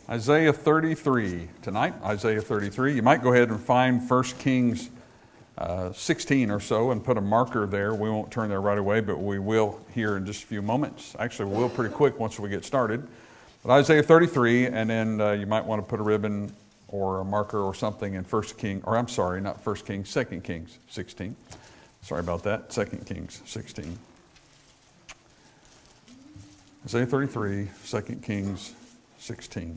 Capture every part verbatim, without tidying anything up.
Isaiah thirty-three tonight, Isaiah thirty-three. You might go ahead and find First Kings uh, sixteen or so and put a marker there. We won't turn there right away, but we will here in just a few moments. Actually, we will pretty quick once we get started. But Isaiah thirty-three, and then uh, you might want to put a ribbon or a marker or something in First King, or I'm sorry, not First Kings, Second Kings sixteen. Sorry about that, Second Kings sixteen. Isaiah thirty-three, Second Kings sixteen.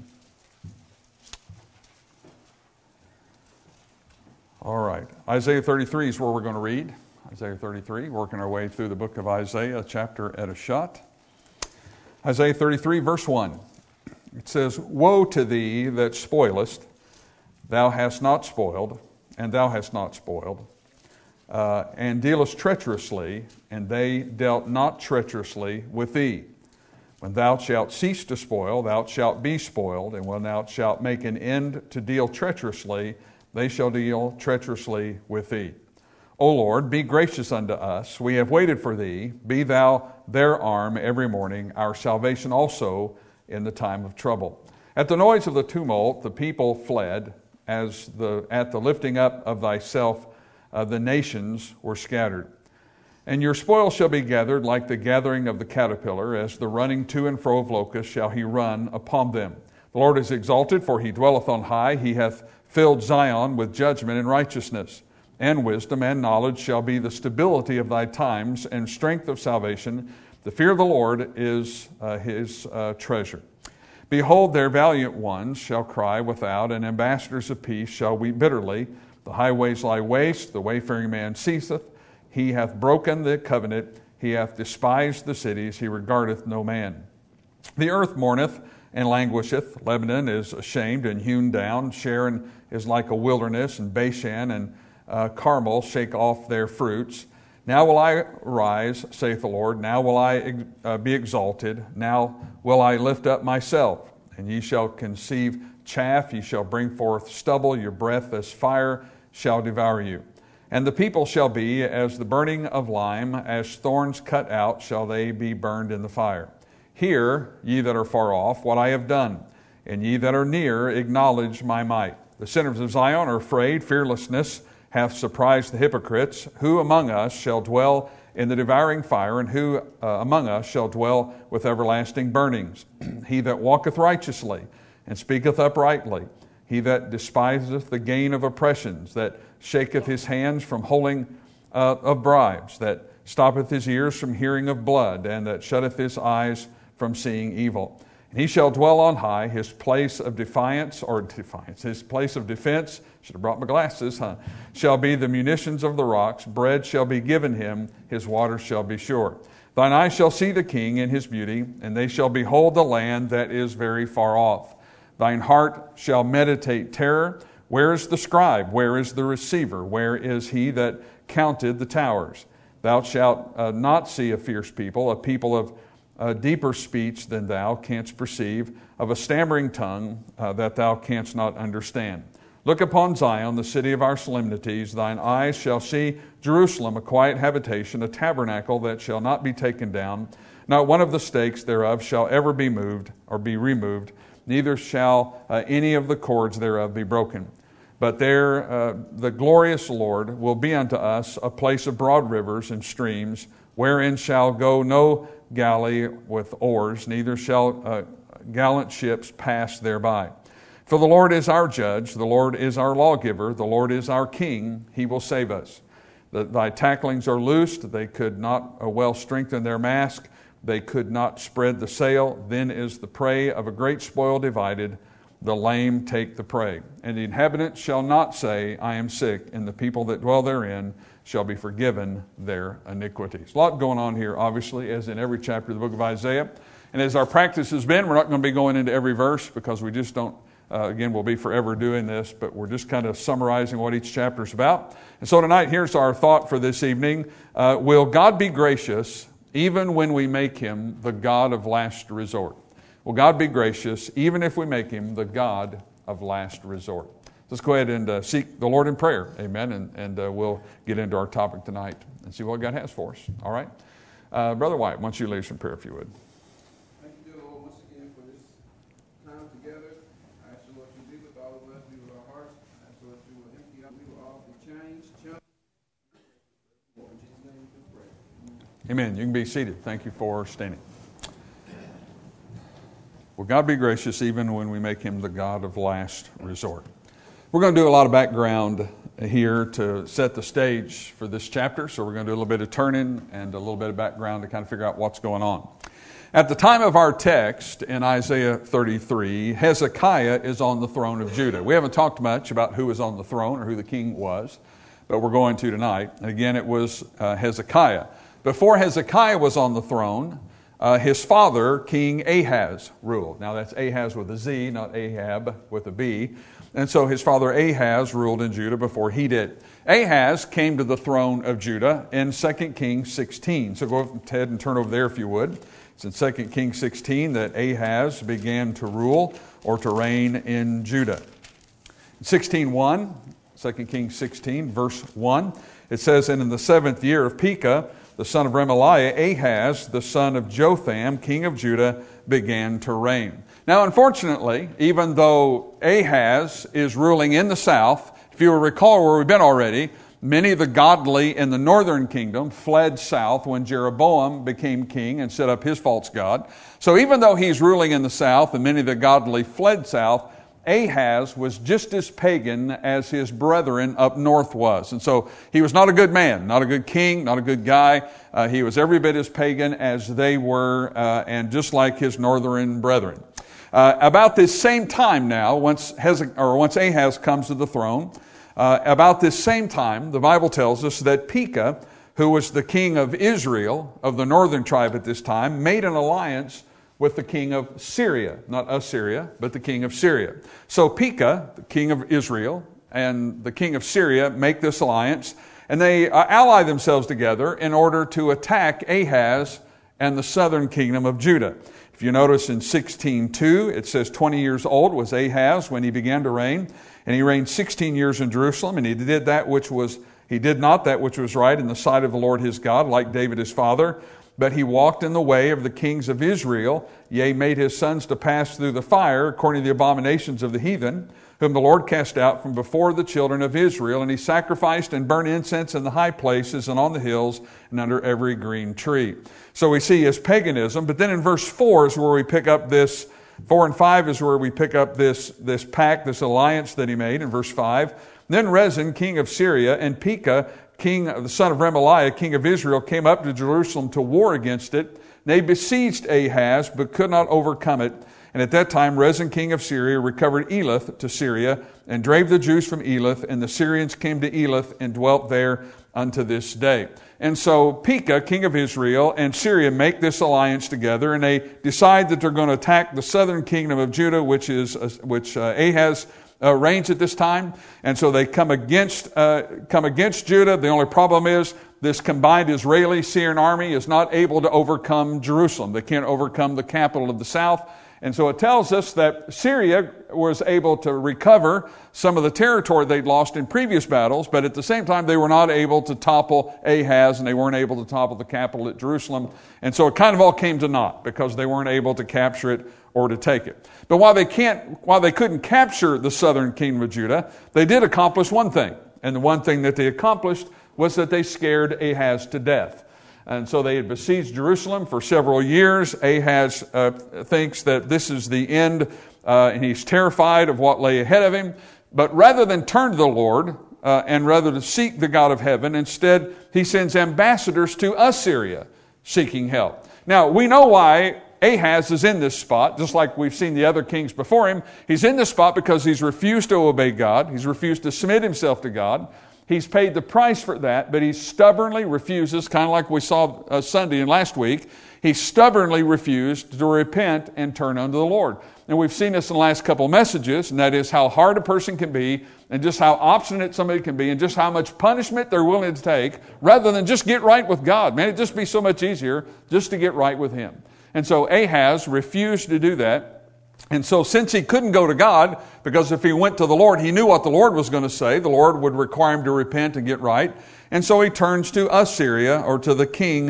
All right, Isaiah thirty-three is where we're going to read. Isaiah thirty-three, working our way through the book of Isaiah, a chapter at a shot. Isaiah thirty-three, verse one. It says, "Woe to thee that spoilest, thou hast not spoiled, and thou hast not spoiled, uh, and dealest treacherously, and they dealt not treacherously with thee. When thou shalt cease to spoil, thou shalt be spoiled, and when thou shalt make an end to deal treacherously, they shall deal treacherously with thee. O Lord, be gracious unto us. We have waited for thee. Be thou their arm every morning, our salvation also in the time of trouble. At the noise of the tumult, the people fled. As the at the lifting up of thyself, uh, the nations were scattered. And your spoil shall be gathered like the gathering of the caterpillar, as the running to and fro of locusts shall he run upon them. The Lord is exalted, for he dwelleth on high. He hath filled Zion with judgment and righteousness, and wisdom and knowledge shall be the stability of thy times, and strength of salvation. The fear of the Lord is uh, his uh, treasure. Behold, their valiant ones shall cry without, and ambassadors of peace shall weep bitterly. The highways lie waste, the wayfaring man ceaseth. He hath broken the covenant, he hath despised the cities, he regardeth no man. The earth mourneth and languisheth. Lebanon is ashamed and hewn down. Sharon is like a wilderness, and Bashan and uh, Carmel shake off their fruits. Now will I rise, saith the Lord. Now will I uh, be exalted. Now will I lift up myself. And ye shall conceive chaff. Ye shall bring forth stubble. Your breath as fire shall devour you. And the people shall be as the burning of lime. As thorns cut out shall they be burned in the fire. Hear, ye that are far off, what I have done. And ye that are near, acknowledge my might. The sinners of Zion are afraid. Fearlessness hath surprised the hypocrites. Who among us shall dwell in the devouring fire, and who uh, among us shall dwell with everlasting burnings? He that walketh righteously, and speaketh uprightly, he that despiseth the gain of oppressions, that shaketh his hands from holding uh, of bribes, that stoppeth his ears from hearing of blood, and that shutteth his eyes from seeing evil. And he shall dwell on high, his place of defiance, or defiance, his place of defense, should have brought my glasses, huh? Shall be the munitions of the rocks. Bread shall be given him, his waters shall be sure. Thine eyes shall see the king in his beauty, and they shall behold the land that is very far off. Thine heart shall meditate terror. Where is the scribe? Where is the receiver? Where is he that counted the towers? Thou shalt uh, not see a fierce people, a people of a deeper speech than thou canst perceive, of a stammering tongue uh, that thou canst not understand. Look upon Zion, the city of our solemnities. Thine eyes shall see Jerusalem, a quiet habitation, a tabernacle that shall not be taken down. Not one of the stakes thereof shall ever be moved or be removed, neither shall uh, any of the cords thereof be broken. But there uh, the glorious Lord will be unto us a place of broad rivers and streams, wherein shall go no galley with oars, neither shall uh, gallant ships pass thereby. For the Lord is our judge, the Lord is our lawgiver, the Lord is our king, he will save us. The, thy tacklings are loosed, they could not uh, well strengthen their mast, they could not spread the sail. Then is the prey of a great spoil divided, the lame take the prey. And the inhabitants shall not say, I am sick, and the people that dwell therein shall be forgiven their iniquities. A lot going on here, obviously, as in every chapter of the book of Isaiah. And as our practice has been, we're not going to be going into every verse because we just don't, uh, again, we'll be forever doing this, but we're just kind of summarizing what each chapter is about. And so tonight, here's our thought for this evening. Uh, will God be gracious even when we make him the God of last resort? Will God be gracious even if we make him the God of last resort? Let's go ahead and uh, seek the Lord in prayer. Amen. And, and uh, we'll get into our topic tonight and see what God has for us. All right. Uh, Brother White, why don't you lead us in prayer if you would. Thank you, dear Lord, once again for this time together. Amen. You can be seated. Thank you for standing. Will God be gracious even when we make Him the God of last resort? We're going to do a lot of background here to set the stage for this chapter. So we're going to do a little bit of turning and a little bit of background to kind of figure out what's going on. At the time of our text in Isaiah thirty-three, Hezekiah is on the throne of Judah. We haven't talked much about who was on the throne or who the king was, but we're going to tonight. And again, it was uh, Hezekiah. Before Hezekiah was on the throne, uh, his father, King Ahaz, ruled. Now that's Ahaz with a Z, not Ahab with a B. And so his father Ahaz ruled in Judah before he did. Ahaz came to the throne of Judah in Second Kings sixteen. So go ahead and turn over there if you would. It's in Second Kings sixteen that Ahaz began to rule or to reign in Judah. sixteen one, Second Kings sixteen, verse one, it says, "And in the seventh year of Pekah, the son of Remaliah, Ahaz, the son of Jotham, king of Judah, began to reign." Now, unfortunately, even though Ahaz is ruling in the south, if you will recall where we've been already, many of the godly in the northern kingdom fled south when Jeroboam became king and set up his false god. So even though he's ruling in the south and many of the godly fled south, Ahaz was just as pagan as his brethren up north was. And so he was not a good man, not a good king, not a good guy. Uh, he was every bit as pagan as they were, uh, and just like his northern brethren. Uh, about this same time now, once, Hezek- or once Ahaz comes to the throne, uh, about this same time, the Bible tells us that Pekah, who was the king of Israel, of the northern tribe at this time, made an alliance with the king of Syria, not Assyria, but the king of Syria. So Pekah, the king of Israel, and the king of Syria make this alliance, and they uh, ally themselves together in order to attack Ahaz and the southern kingdom of Judah. If you notice in sixteen two, it says twenty years old was Ahaz when he began to reign, and he reigned sixteen years in Jerusalem, and he did that which was, he did not that which was right in the sight of the Lord his God, like David his father, but he walked in the way of the kings of Israel, yea, made his sons to pass through the fire, according to the abominations of the heathen, whom the Lord cast out from before the children of Israel. And he sacrificed and burned incense in the high places and on the hills and under every green tree. So we see his paganism, but then in verse four is where we pick up this, four and five is where we pick up this, this pact, this alliance that he made in verse five. Then Rezin, king of Syria, and Pekah, king, the son of Remaliah, king of Israel, came up to Jerusalem to war against it. They besieged Ahaz, but could not overcome it. And at that time, Rezin, king of Syria, recovered Elath to Syria, and drave the Jews from Elath, and the Syrians came to Elath and dwelt there unto this day. And so Pekah, king of Israel, and Syria make this alliance together, and they decide that they're going to attack the southern kingdom of Judah, which is uh, which uh, Ahaz Uh, reigns at this time, and so they come against uh, come against Judah. The only problem is this combined Israeli-Syrian army is not able to overcome Jerusalem. They can't overcome the capital of the south, and so it tells us that Syria was able to recover some of the territory they'd lost in previous battles, but at the same time they were not able to topple Ahaz, and they weren't able to topple the capital at Jerusalem, and so it kind of all came to naught because they weren't able to capture it or to take it. But while they can't, while they couldn't capture the southern kingdom of Judah, they did accomplish one thing. And the one thing that they accomplished was that they scared Ahaz to death. And so they had besieged Jerusalem for several years. Ahaz uh, thinks that this is the end, uh, and he's terrified of what lay ahead of him. But rather than turn to the Lord, uh, and rather than seek the God of heaven, instead he sends ambassadors to Assyria seeking help. Now, we know why Ahaz is in this spot, just like we've seen the other kings before him. He's in this spot because he's refused to obey God. He's refused to submit himself to God. He's paid the price for that, but he stubbornly refuses, kind of like we saw uh, Sunday and last week, he stubbornly refused to repent and turn unto the Lord. And we've seen this in the last couple messages, and that is how hard a person can be, and just how obstinate somebody can be, and just how much punishment they're willing to take, rather than just get right with God. Man, it'd just be so much easier just to get right with Him. And so Ahaz refused to do that. And so since he couldn't go to God, because if he went to the Lord, he knew what the Lord was going to say. The Lord would require him to repent and get right. And so he turns to Assyria, or to the king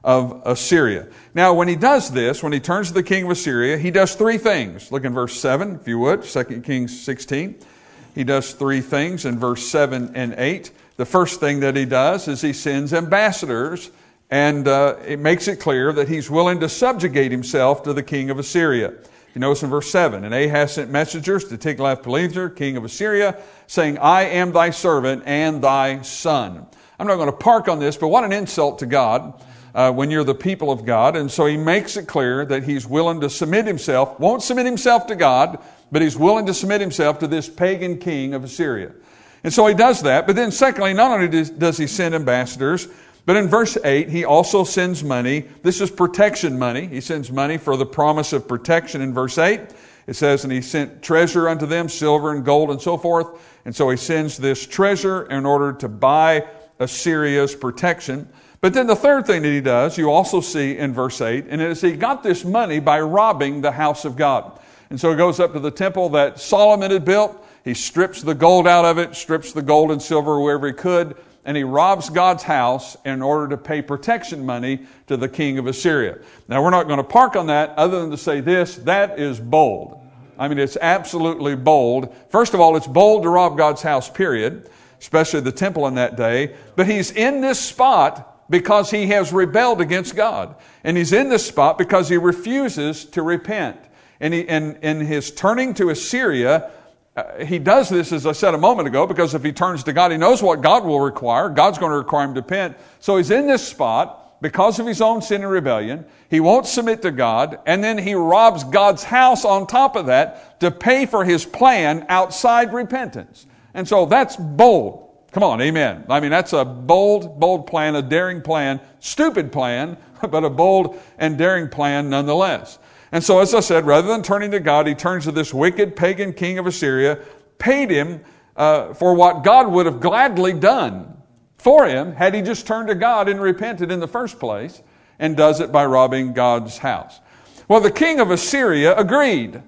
of Assyria. Now, when he does this, when he turns to the king of Assyria, he does three things. Look in verse seven, if you would, Second Kings sixteen. He does three things in verse seven and eight. The first thing that he does is he sends ambassadors, and uh, it makes it clear that he's willing to subjugate himself to the king of Assyria. You notice in verse seven, and Ahaz sent messengers to Tiglath-Pileser, king of Assyria, saying, I am thy servant and thy son. I'm not going to park on this, but what an insult to God uh, when you're the people of God. And so he makes it clear that he's willing to submit himself, won't submit himself to God, but he's willing to submit himself to this pagan king of Assyria. And so he does that. But then secondly, not only does, does he send ambassadors, but in verse eight, he also sends money. This is protection money. He sends money for the promise of protection in verse eight. It says, and he sent treasure unto them, silver and gold and so forth. And so he sends this treasure in order to buy Assyria's protection. But then the third thing that he does, you also see in verse eight, and it is he got this money by robbing the house of God. And so he goes up to the temple that Solomon had built. He strips the gold out of it, strips the gold and silver wherever he could, and he robs God's house in order to pay protection money to the king of Assyria. Now, we're not going to park on that other than to say this, that is bold. I mean, it's absolutely bold. First of all, it's bold to rob God's house, period, especially the temple in that day. But he's in this spot because he has rebelled against God. And he's in this spot because he refuses to repent. And he, in, in his turning to Assyria, Uh, he does this, as I said a moment ago, because if he turns to God, he knows what God will require. God's going to require him to repent. So he's in this spot because of his own sin and rebellion. He won't submit to God, and then he robs God's house on top of that to pay for his plan outside repentance. And so that's bold. Come on, amen. I mean, that's a bold, bold plan, a daring plan, stupid plan, but a bold and daring plan nonetheless. And so, as I said, rather than turning to God, he turns to this wicked pagan king of Assyria, paid him uh, for what God would have gladly done for him had he just turned to God and repented in the first place, and does it by robbing God's house. Well, the king of Assyria agreed.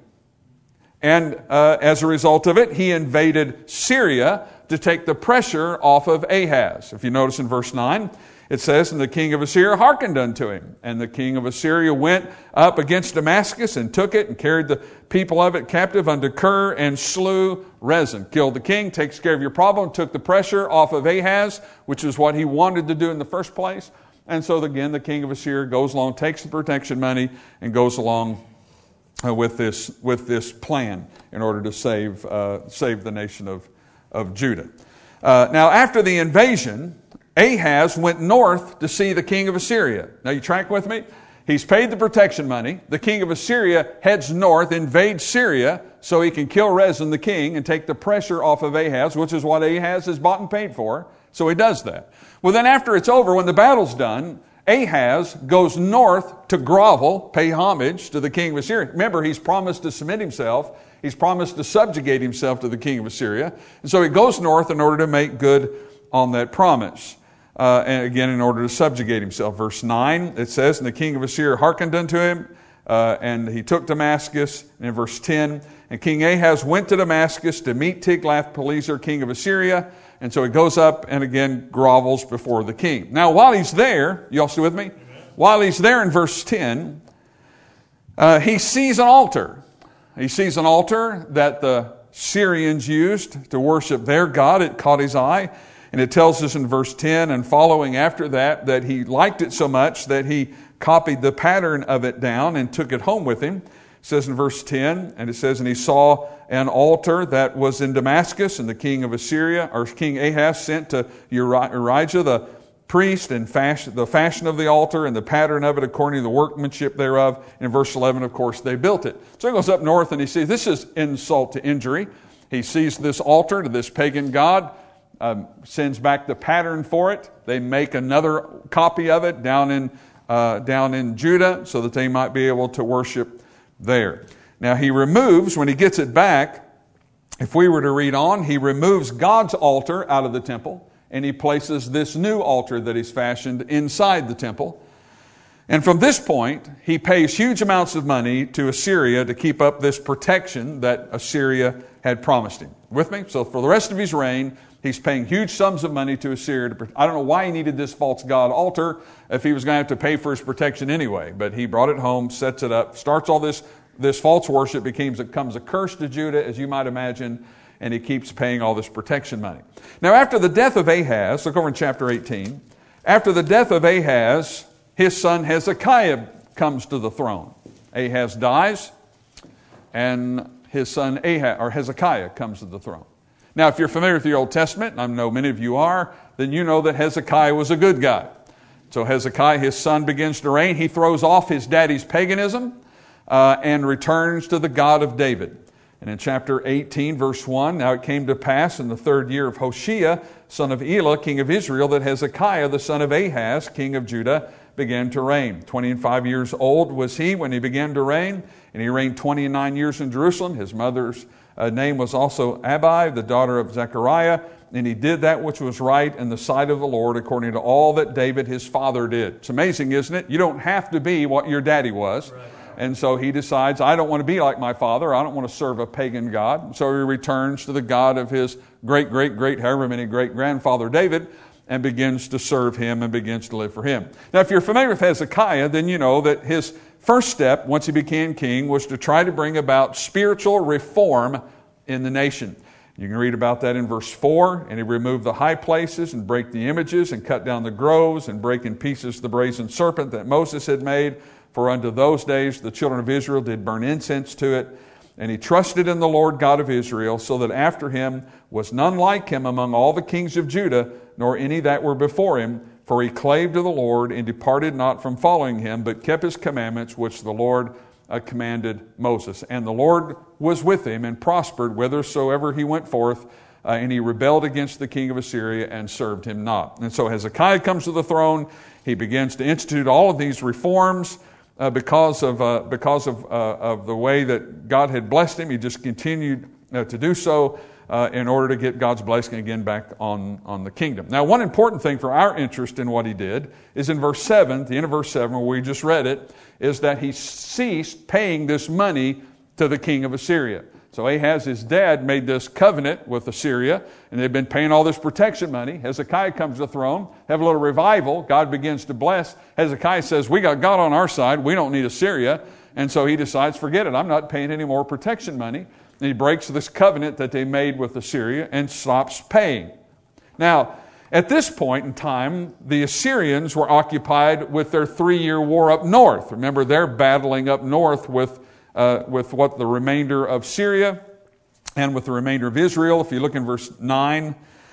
And uh, as a result of it, he invaded Syria to take the pressure off of Ahaz. If you notice in verse nine, it says, and the king of Assyria hearkened unto him. And the king of Assyria went up against Damascus and took it and carried the people of it captive unto Kir and slew Rezin. Killed the king, takes care of your problem, took the pressure off of Ahaz, which is what he wanted to do in the first place. And so again, the king of Assyria goes along, takes the protection money, and goes along uh, with this with this plan in order to save uh, save the nation of, of Judah. Uh, now, after the invasion, Ahaz went north to see the king of Assyria. Now, you track with me? He's paid the protection money. The king of Assyria heads north, invades Syria, so he can kill Rezin the king and take the pressure off of Ahaz, which is what Ahaz has bought and paid for. So he does that. Well, then after it's over, when the battle's done, Ahaz goes north to grovel, pay homage to the king of Assyria. Remember, he's promised to submit himself. He's promised to subjugate himself to the king of Assyria. And so he goes north in order to make good on that promise. Uh, and again, in order to subjugate himself. Verse nine, it says, and the king of Assyria hearkened unto him, uh, and he took Damascus. And in verse ten, and King Ahaz went to Damascus to meet Tiglath-Pileser, king of Assyria. And so he goes up and again grovels before the king. Now, while he's there, you all still with me? Amen. While he's there in verse ten, uh, he sees an altar. He sees an altar that the Syrians used to worship their god. It caught his eye. And it tells us in verse ten and following after that, that he liked it so much that he copied the pattern of it down and took it home with him. It says in verse ten, and it says, and he saw an altar that was in Damascus, and the king of Assyria, or King Ahaz, sent to Urijah the priest and fashion, the fashion of the altar and the pattern of it according to the workmanship thereof. And in verse eleven, of course, they built it. So he goes up north and he sees, this is insult to injury. He sees this altar to this pagan god. Um, sends back the pattern for it. They make another copy of it down in uh, down in Judah so that they might be able to worship there. Now he removes, when he gets it back, if we were to read on, he removes God's altar out of the temple and he places this new altar that he's fashioned inside the temple. And from this point, he pays huge amounts of money to Assyria to keep up this protection that Assyria had promised him. With me? So for the rest of his reign, he's paying huge sums of money to Assyria. To, I don't know why he needed this false god altar if he was going to have to pay for his protection anyway. But he brought it home, sets it up, starts all this, this false worship, becomes, becomes a curse to Judah, as you might imagine, and he keeps paying all this protection money. Now after the death of Ahaz, look over in chapter eighteen, after the death of Ahaz, his son Hezekiah comes to the throne. Ahaz dies, and his son Ahaz, or Hezekiah comes to the throne. Now, if you're familiar with the Old Testament, and I know many of you are, then you know that Hezekiah was a good guy. So Hezekiah, his son, begins to reign. He throws off his daddy's paganism uh, and returns to the God of David. And in chapter eighteen, verse one, now it came to pass in the third year of Hoshea, son of Elah, king of Israel, that Hezekiah, the son of Ahaz, king of Judah, began to reign. Twenty and five years old was he when he began to reign, and he reigned twenty and nine years in Jerusalem. His mother's uh, name was also Abi, the daughter of Zechariah, and he did that which was right in the sight of the Lord, according to all that David his father did. It's amazing, isn't it? You don't have to be what your daddy was. Right. And so he decides, I don't want to be like my father. I don't want to serve a pagan god. So he returns to the God of his great, great, great, however many great-grandfather David, and begins to serve him and begins to live for him. Now, if you're familiar with Hezekiah, then you know that his first step, once he became king, was to try to bring about spiritual reform in the nation. You can read about that in verse four, and he removed the high places and break the images and cut down the groves and break in pieces the brazen serpent that Moses had made. For unto those days the children of Israel did burn incense to it. And he trusted in the Lord God of Israel, so that after him was none like him among all the kings of Judah, nor any that were before him. For he clave to the Lord, and departed not from following him, but kept his commandments, which the Lord uh, commanded Moses. And the Lord was with him, and prospered whithersoever he went forth. Uh, and he rebelled against the king of Assyria, and served him not. And so Hezekiah comes to the throne. He begins to institute all of these reforms. Uh, because of uh, because of uh, of the way that God had blessed him, he just continued uh, to do so uh, in order to get God's blessing again back on, on the kingdom. Now, one important thing for our interest in what he did is in verse seven, the end of verse seven, where we just read it, is that he ceased paying this money to the king of Assyria. So Ahaz, his dad, made this covenant with Assyria, and they've been paying all this protection money. Hezekiah comes to the throne, have a little revival. God begins to bless. Hezekiah says, we got God on our side. We don't need Assyria. And so he decides, forget it. I'm not paying any more protection money. And he breaks this covenant that they made with Assyria and stops paying. Now, at this point in time, the Assyrians were occupied with their three-year war up north. Remember, they're battling up north with Uh, with what the remainder of Syria and with the remainder of Israel. If you look in verse nine,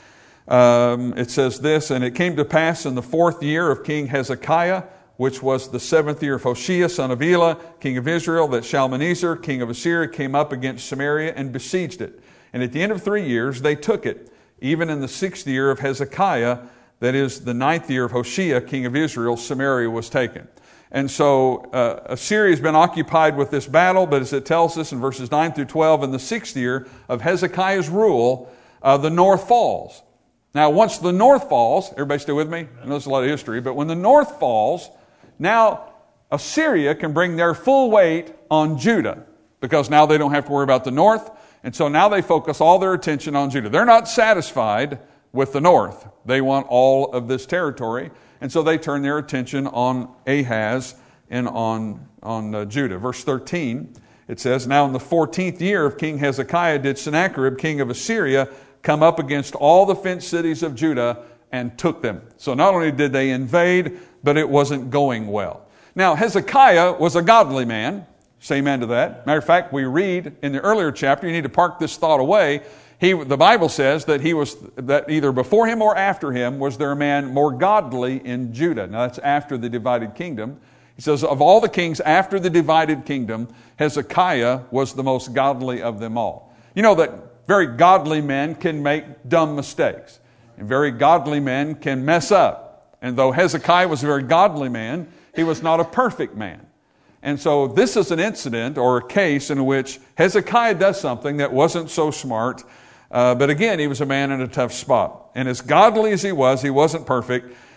um, it says this, and it came to pass in the fourth year of King Hezekiah, which was the seventh year of Hoshea, son of Elah, king of Israel, that Shalmaneser, king of Assyria, came up against Samaria and besieged it. And at the end of three years, they took it. Even in the sixth year of Hezekiah, that is the ninth year of Hoshea, king of Israel, Samaria was taken. And so uh, Assyria has been occupied with this battle, but as it tells us in verses nine through twelve, in the sixth year of Hezekiah's rule, uh, the north falls. Now, once the north falls, everybody still with me? I know there's a lot of history, but when the north falls, now Assyria can bring their full weight on Judah, because now they don't have to worry about the north, and so now they focus all their attention on Judah. They're not satisfied with the north. They want all of this territory. And so they turn their attention on Ahaz and on, on uh, Judah. Verse thirteen, it says, now in the fourteenth year of King Hezekiah did Sennacherib, king of Assyria, come up against all the fenced cities of Judah and took them. So not only did they invade, but it wasn't going well. Now Hezekiah was a godly man. Say amen to that. Matter of fact, we read in the earlier chapter, you need to park this thought away. He, the Bible says that he was, that either before him or after him was there a man more godly in Judah. Now that's after the divided kingdom. He says, of all the kings after the divided kingdom, Hezekiah was the most godly of them all. You know that very godly men can make dumb mistakes. And very godly men can mess up. And though Hezekiah was a very godly man, he was not a perfect man. And so this is an incident or a case in which Hezekiah does something that wasn't so smart. Uh, but again, he was a man in a tough spot. And as godly as he was, he wasn't perfect.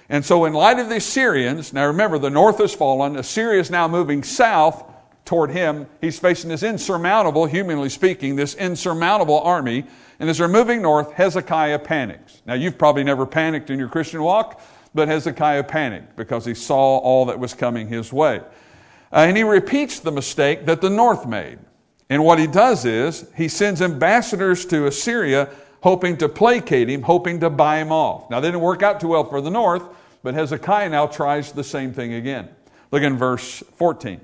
And so in light of the Assyrians, now remember the north has fallen, Assyria is now moving south toward him. He's facing this insurmountable, humanly speaking, this insurmountable army. And as they're moving north, Hezekiah panics. Now you've probably never panicked in your Christian walk, but Hezekiah panicked because he saw all that was coming his way. Uh, and he repeats the mistake that the north made. And what he does is he sends ambassadors to Assyria hoping to placate him, hoping to buy him off. Now, they didn't work out too well for the north, but Hezekiah now tries the same thing again. Look in verse fourteen.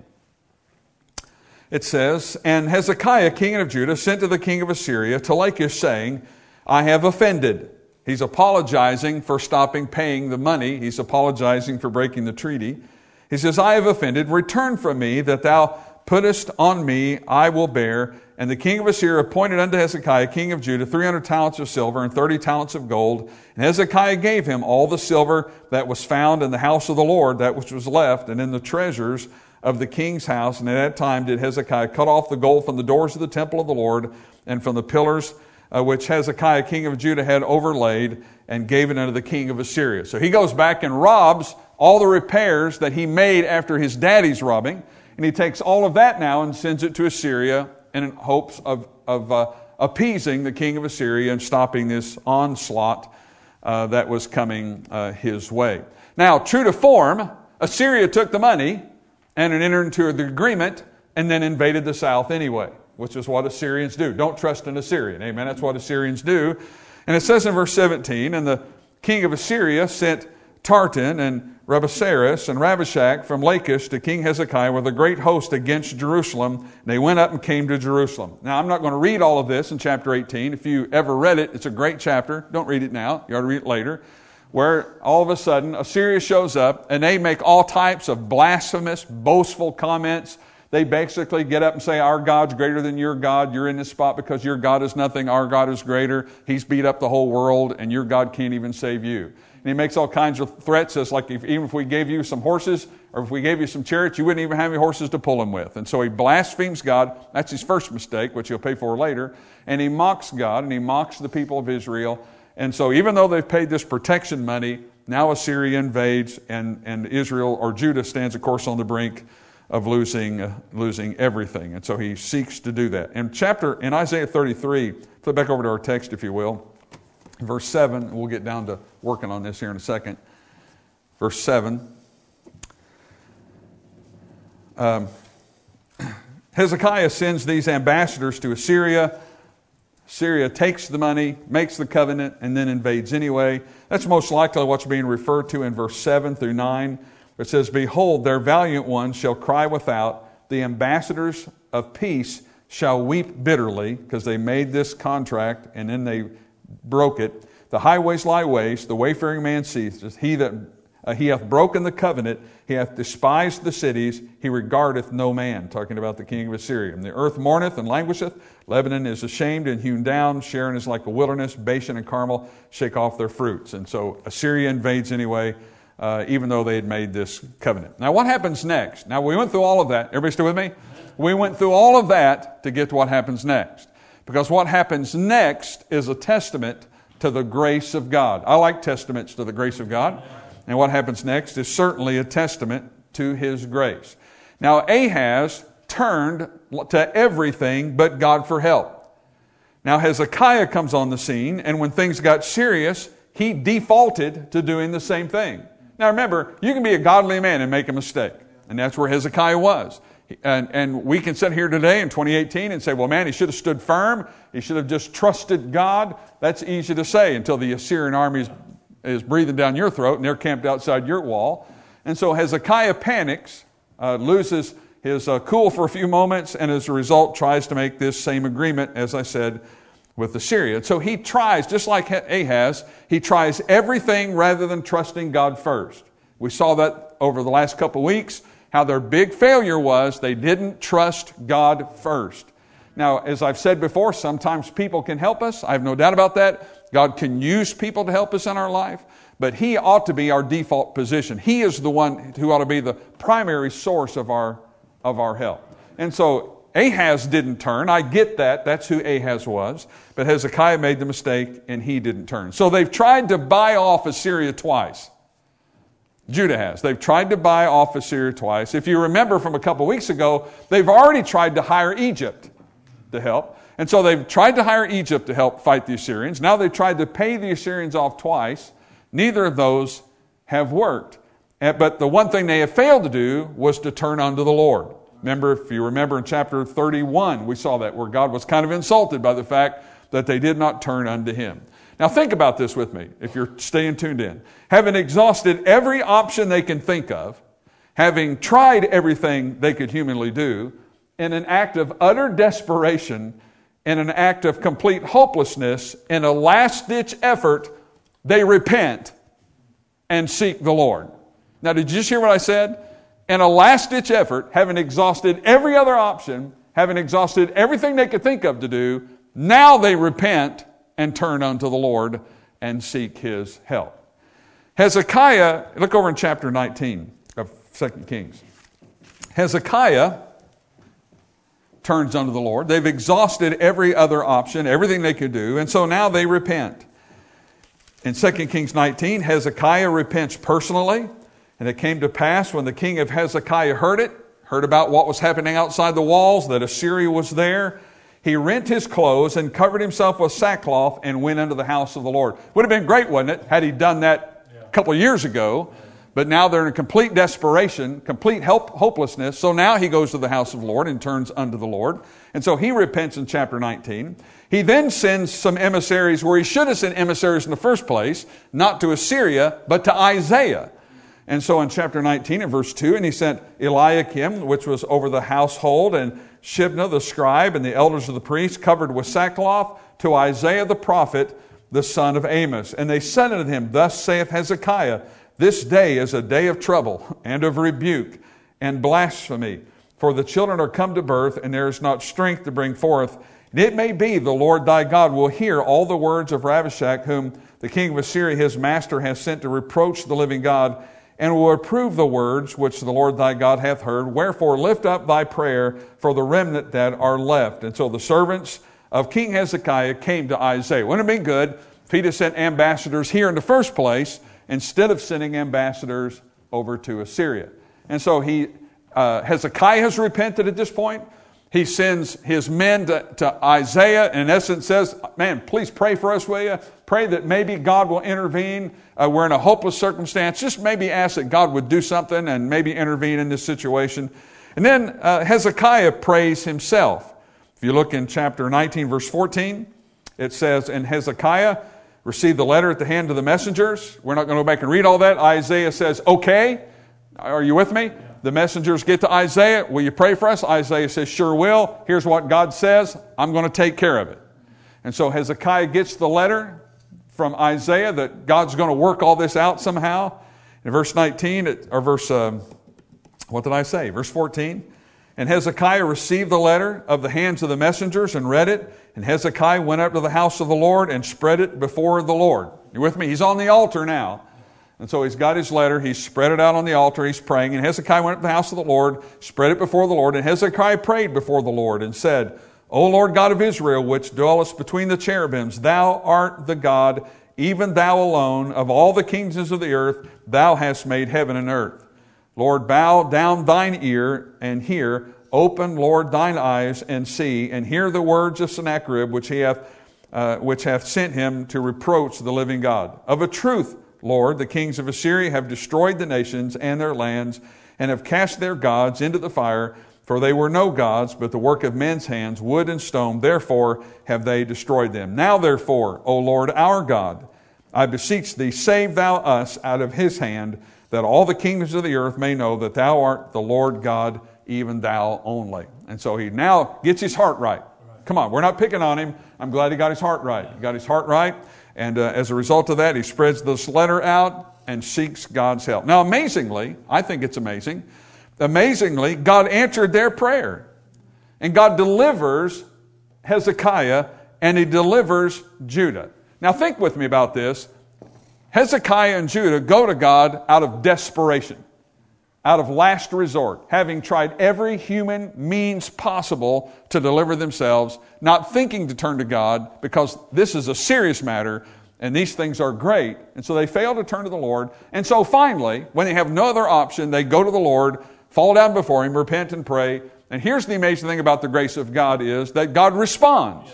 It says, "And Hezekiah, king of Judah, sent to the king of Assyria to Lachish, saying, I have offended." He's apologizing for stopping paying the money. He's apologizing for breaking the treaty. He says, "I have offended. Return from me, that thou puttest on me, I will bear." And the king of Assyria appointed unto Hezekiah, king of Judah, three hundred talents of silver and thirty talents of gold. And Hezekiah gave him all the silver that was found in the house of the Lord, that which was left, and in the treasures of the king's house. And at that time did Hezekiah cut off the gold from the doors of the temple of the Lord, and from the pillars uh, which Hezekiah, king of Judah, had overlaid, and gave it unto the king of Assyria. So he goes back and robs all the repairs that he made after his daddy's robbing. And he takes all of that now and sends it to Assyria in hopes of, of uh, appeasing the king of Assyria and stopping this onslaught uh, that was coming uh, his way. Now, true to form, Assyria took the money and entered into the agreement and then invaded the south anyway, which is what Assyrians do. Don't trust an Assyrian. Amen. That's what Assyrians do. And it says in verse seventeen, "And the king of Assyria sent Tartan and Rabsaris and Rabshakeh from Lachish to King Hezekiah with a great host against Jerusalem. And they went up and came to Jerusalem." Now, I'm not going to read all of this in chapter eighteen. If you ever read it, it's a great chapter. Don't read it now. You ought to read it later. Where all of a sudden Assyria shows up and they make all types of blasphemous, boastful comments. They basically get up and say, "Our God's greater than your God. You're in this spot because your God is nothing. Our God is greater. He's beat up the whole world and your God can't even save you." And he makes all kinds of threats, as like if, even if we gave you some horses or if we gave you some chariots, you wouldn't even have any horses to pull them with. And so he blasphemes God. That's his first mistake, which he'll pay for later. And he mocks God and he mocks the people of Israel. And so even though they've paid this protection money, now Assyria invades and, and Israel or Judah stands, of course, on the brink of losing uh, losing everything. And so he seeks to do that. In chapter, in Isaiah thirty-three, flip back over to our text, if you will. Verse seven, we'll get down to working on this here in a second. Verse seven. Um, Hezekiah sends these ambassadors to Assyria. Syria takes the money, makes the covenant, and then invades anyway. That's most likely what's being referred to in verse seven through nine. It says, "Behold, their valiant ones shall cry without. The ambassadors of peace shall weep bitterly," because they made this contract and then they broke it. "The highways lie waste, the wayfaring man ceases. He that uh, he hath broken the covenant, he hath despised the cities, he regardeth no man." Talking about the king of Assyria. "And the earth mourneth and languisheth. Lebanon is ashamed and hewn down. Sharon is like a wilderness. Bashan and Carmel shake off their fruits." And so Assyria invades anyway, uh, even though they had made this covenant. Now what happens next? Now we went through all of that. Everybody still with me? We went through all of that to get to what happens next. Because what happens next is a testament to the grace of God. I like testaments to the grace of God. And what happens next is certainly a testament to His grace. Now Ahaz turned to everything but God for help. Now Hezekiah comes on the scene, and when things got serious, he defaulted to doing the same thing. Now remember, you can be a godly man and make a mistake. And that's where Hezekiah was. And, and we can sit here today in twenty eighteen and say, well, man, he should have stood firm. He should have just trusted God. That's easy to say until the Assyrian army is, is breathing down your throat and they're camped outside your wall. And so Hezekiah panics, uh, loses his uh, cool for a few moments, and as a result tries to make this same agreement, as I said, with Assyria. So he tries, just like Ahaz, he tries everything rather than trusting God first. We saw that over the last couple of weeks. How their big failure was they didn't trust God first. Now, as I've said before, sometimes people can help us. I have no doubt about that. God can use people to help us in our life. But He ought to be our default position. He is the one who ought to be the primary source of our, of our help. And so Ahaz didn't turn. I get that. That's who Ahaz was. But Hezekiah made the mistake and he didn't turn. So they've tried to buy off Assyria twice. Judah has. They've tried to buy off Assyria twice. If you remember from a couple weeks ago, they've already tried to hire Egypt to help. And so they've tried to hire Egypt to help fight the Assyrians. Now they've tried to pay the Assyrians off twice. Neither of those have worked. But the one thing they have failed to do was to turn unto the Lord. Remember, if you remember in chapter thirty-one, we saw that where God was kind of insulted by the fact that they did not turn unto Him. Now think about this with me, if you're staying tuned in. Having exhausted every option they can think of, having tried everything they could humanly do, in an act of utter desperation, in an act of complete hopelessness, in a last-ditch effort, they repent and seek the Lord. Now, did you just hear what I said? In a last-ditch effort, having exhausted every other option, having exhausted everything they could think of to do, now they repent and turn unto the Lord and seek His help. Hezekiah, look over in chapter nineteen of Second Kings. Hezekiah turns unto the Lord. They've exhausted every other option, everything they could do, and so now they repent. In Second Kings nineteen, Hezekiah repents personally, and it came to pass when the king of Hezekiah heard it, heard about what was happening outside the walls, that Assyria was there, he rent his clothes and covered himself with sackcloth and went into the house of the Lord. Would have been great, wouldn't it, had he done that a couple of years ago. But now they're in a complete desperation, complete help, hopelessness. So now he goes to the house of the Lord and turns unto the Lord. And so he repents in chapter nineteen. He then sends some emissaries where he should have sent emissaries in the first place, not to Assyria, but to Isaiah. And so in chapter nineteen and verse two, and he sent Eliakim, which was over the household, and Shibna the scribe, and the elders of the priests, covered with sackcloth, to Isaiah the prophet, the son of Amos. And they said unto him, Thus saith Hezekiah, This day is a day of trouble, and of rebuke, and blasphemy. For the children are come to birth, and there is not strength to bring forth. And it may be the Lord thy God will hear all the words of Ravishak, whom the king of Assyria his master has sent to reproach the living God, and will approve the words which the Lord thy God hath heard. Wherefore lift up thy prayer for the remnant that are left. And so the servants of King Hezekiah came to Isaiah. Wouldn't it have been good if he'd have sent ambassadors here in the first place, instead of sending ambassadors over to Assyria? And so he, uh, Hezekiah has repented at this point. He sends his men to, to Isaiah, and in essence says, man, please pray for us, will you? Pray that maybe God will intervene. Uh, we're in a hopeless circumstance. Just maybe ask that God would do something and maybe intervene in this situation. And then uh, Hezekiah prays himself. If you look in chapter nineteen, verse fourteen, it says, And Hezekiah received the letter at the hand of the messengers. We're not going to go back and read all that. Isaiah says, okay. Are you with me? The messengers get to Isaiah. Will you pray for us? Isaiah says, sure will. Here's what God says. I'm going to take care of it. And so Hezekiah gets the letter from Isaiah that God's going to work all this out somehow. In verse nineteen, or verse, um, what did I say? Verse fourteen. And Hezekiah received the letter of the hands of the messengers and read it. And Hezekiah went up to the house of the Lord and spread it before the Lord. You with me? He's on the altar now. And so he's got his letter. He's spread it out on the altar. He's praying. And Hezekiah went up to the house of the Lord, spread it before the Lord. And Hezekiah prayed before the Lord and said, O Lord God of Israel, which dwellest between the cherubims, thou art the God, even thou alone, of all the kingdoms of the earth, thou hast made heaven and earth. Lord, bow down thine ear and hear. Open, Lord, thine eyes and see, and hear the words of Sennacherib, which he hath, uh, which hath sent him to reproach the living God. Of a truth, Lord, the kings of Assyria have destroyed the nations and their lands, and have cast their gods into the fire, for they were no gods, but the work of men's hands, wood and stone. Therefore have they destroyed them. Now therefore, O Lord our God, I beseech thee, save thou us out of his hand, that all the kingdoms of the earth may know that thou art the Lord God, even thou only. And so he now gets his heart right. Come on, we're not picking on him. I'm glad he got his heart right. He got his heart right. And uh, as a result of that, he spreads this letter out and seeks God's help. Now, amazingly, I think it's amazing, amazingly, God answered their prayer. And God delivers Hezekiah, and he delivers Judah. Now, think with me about this. Hezekiah and Judah go to God out of desperation, out of last resort, having tried every human means possible to deliver themselves, not thinking to turn to God, because this is a serious matter, and these things are great. And so they fail to turn to the Lord. And so finally, when they have no other option, they go to the Lord, fall down before Him, repent and pray. And here's the amazing thing about the grace of God is that God responds.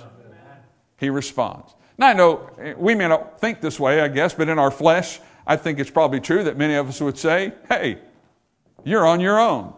He responds. Now I know we may not think this way, I guess, but in our flesh, I think it's probably true that many of us would say, hey, you're on your own.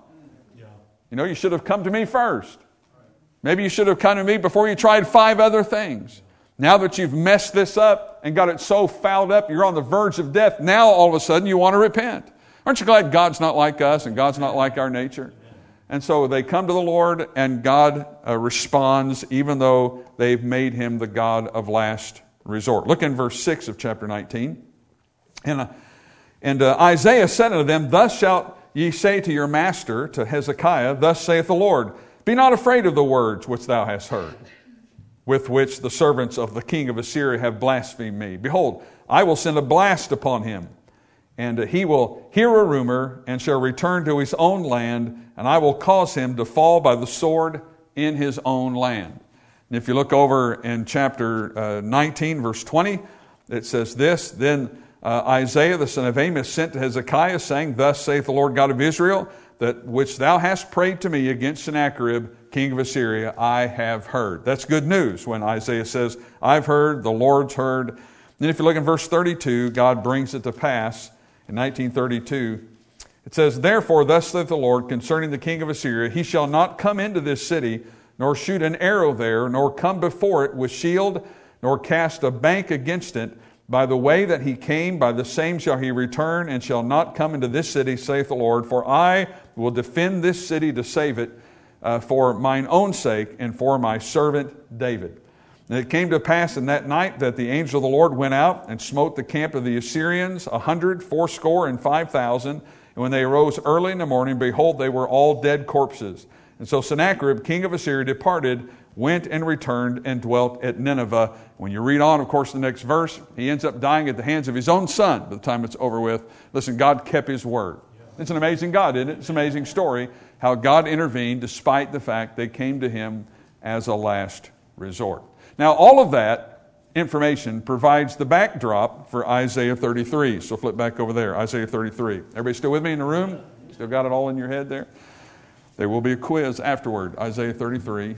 You know, you should have come to me first. Maybe you should have come to me before you tried five other things. Now that you've messed this up and got it so fouled up, you're on the verge of death. Now all of a sudden you want to repent. Aren't you glad God's not like us and God's not like our nature? And so they come to the Lord and God uh, responds even though they've made Him the God of last resort. Look in verse six of chapter nineteen. And, uh, and uh, Isaiah said unto them, Thus shalt ye say to your master, to Hezekiah, Thus saith the Lord, Be not afraid of the words which thou hast heard, with which the servants of the king of Assyria have blasphemed me. Behold, I will send a blast upon him, and he will hear a rumor, and shall return to his own land, and I will cause him to fall by the sword in his own land. And if you look over in chapter uh, nineteen, verse twenty, it says this, Then uh, Isaiah the son of Amos sent to Hezekiah, saying, Thus saith the Lord God of Israel, that which thou hast prayed to me against Sennacherib, king of Assyria, I have heard. That's good news when Isaiah says, I've heard, the Lord's heard. And then if you look in verse thirty-two, God brings it to pass. In nineteen thirty-two, it says, Therefore thus saith the Lord concerning the king of Assyria, He shall not come into this city, nor shoot an arrow there, nor come before it with shield, nor cast a bank against it. By the way that he came, by the same shall he return, and shall not come into this city, saith the Lord. For I will defend this city to save it, uh, for mine own sake, and for my servant David. And it came to pass in that night that the angel of the Lord went out and smote the camp of the Assyrians, a hundred, fourscore, and five thousand. And when they arose early in the morning, behold, they were all dead corpses. And so Sennacherib, king of Assyria, departed, went and returned, and dwelt at Nineveh. When you read on, of course, the next verse, he ends up dying at the hands of his own son by the time it's over with. Listen, God kept His word. It's an amazing God, isn't it? It's an amazing story how God intervened despite the fact they came to Him as a last resort. Now, all of that information provides the backdrop for Isaiah thirty-three. So flip back over there, Isaiah thirty-three. Everybody still with me in the room? Still got it all in your head there? There will be a quiz afterward, Isaiah thirty-three.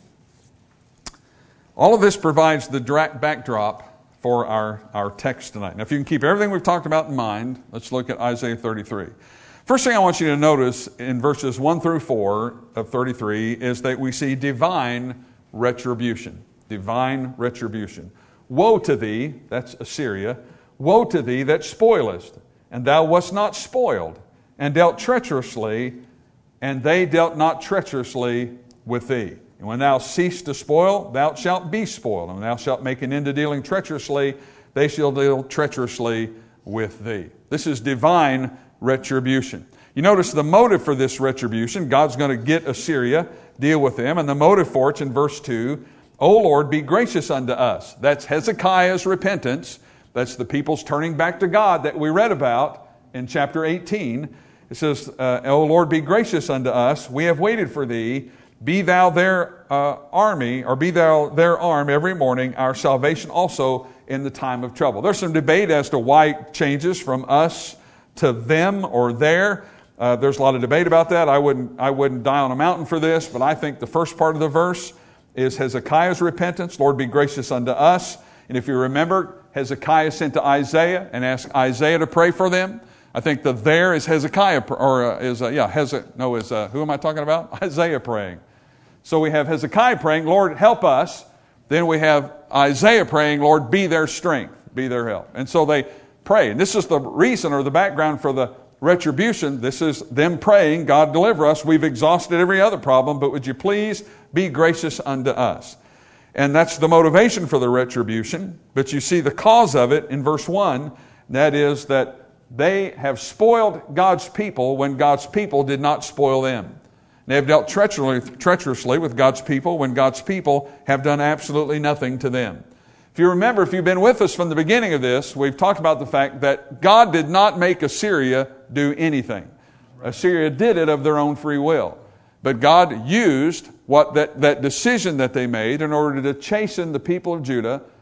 All of this provides the direct backdrop for our, our text tonight. Now, if you can keep everything we've talked about in mind, let's look at Isaiah thirty-three. First thing I want you to notice in verses one through four of thirty-three is that we see divine retribution. Divine retribution. Woe to thee, that's Assyria, woe to thee that spoilest, and thou wast not spoiled, and dealt treacherously, and they dealt not treacherously with thee. And when thou cease to spoil, thou shalt be spoiled. And when thou shalt make an end to dealing treacherously, they shall deal treacherously with thee. This is divine retribution. You notice the motive for this retribution. God's going to get Assyria, deal with them. And the motive for it's in verse two. O Lord, be gracious unto us. That's Hezekiah's repentance. That's the people's turning back to God that we read about in chapter eighteen. It says, uh, O Lord, be gracious unto us. We have waited for thee. Be thou their uh, army, or be thou their arm every morning, our salvation also in the time of trouble. There's some debate as to why it changes from us to them or there. Uh, there's a lot of debate about that. I wouldn't, I wouldn't die on a mountain for this, but I think the first part of the verse is Hezekiah's repentance. Lord, be gracious unto us. And if you remember, Hezekiah sent to Isaiah and asked Isaiah to pray for them. I think the there is Hezekiah, or uh, is, uh, yeah, Heze, no, is, uh, who am I talking about? Isaiah praying. So we have Hezekiah praying, Lord, help us. Then we have Isaiah praying, Lord, be their strength, be their help. And so they pray. And this is the reason or the background for the retribution. This is them praying, God, deliver us. We've exhausted every other problem, but would you please be gracious unto us? And that's the motivation for the retribution. But you see the cause of it in verse one. That is that they have spoiled God's people when God's people did not spoil them. They have dealt treacherously, treacherously with God's people when God's people have done absolutely nothing to them. If you remember, if you've been with us from the beginning of this, we've talked about the fact that God did not make Assyria do anything. Assyria did it of their own free will. But God used what that, that decision that they made in order to chasten the people of Judah